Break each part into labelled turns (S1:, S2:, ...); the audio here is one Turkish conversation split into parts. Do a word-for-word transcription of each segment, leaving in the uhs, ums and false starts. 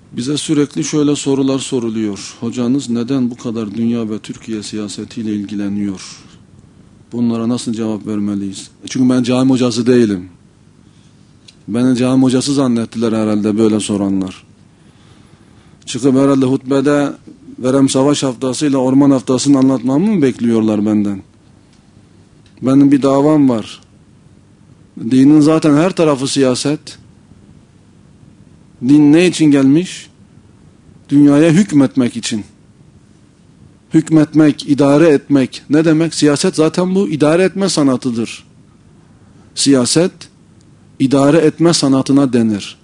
S1: Bize sürekli şöyle sorular soruluyor. Hocanız neden bu kadar dünya ve Türkiye siyasetiyle ilgileniyor? Bunlara nasıl cevap vermeliyiz? Çünkü ben cami hocası değilim. Beni cami hocası zannettiler herhalde böyle soranlar. Çıkıp herhalde hutbede Verem Savaş Haftası'yla Orman Haftası'nı anlatmamı mı bekliyorlar benden? Benim bir davam var. Dinin zaten her tarafı siyaset. Din ne için gelmiş? Dünyaya hükmetmek için. Hükmetmek, idare etmek. Ne demek? Siyaset zaten bu idare etme sanatıdır. Siyaset, idare etme sanatına denir.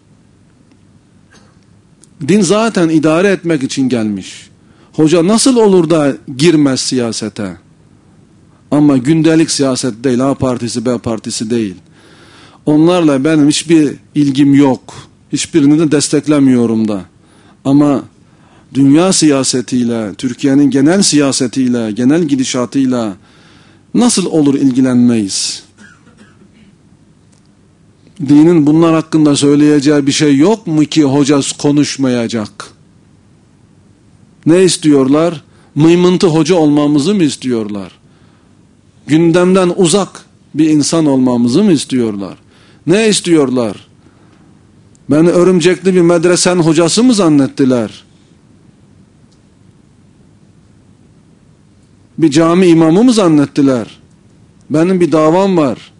S1: Din zaten idare etmek için gelmiş. Hoca nasıl olur da girmez siyasete? Ama gündelik siyaset değil, A partisi, B partisi değil. Onlarla benim hiçbir ilgim yok. Hiçbirini de desteklemiyorum da. Ama dünya siyasetiyle, Türkiye'nin genel siyasetiyle, genel gidişatıyla nasıl olur ilgilenmeyiz? Dinin bunlar hakkında söyleyeceği bir şey yok mu ki hoca konuşmayacak? Ne istiyorlar? Mıymıntı hoca olmamızı mı istiyorlar? Gündemden uzak bir insan olmamızı mı istiyorlar? Ne istiyorlar? Beni örümcekli bir medresen hocası mı zannettiler? Bir cami imamı mı zannettiler? Benim bir davam var.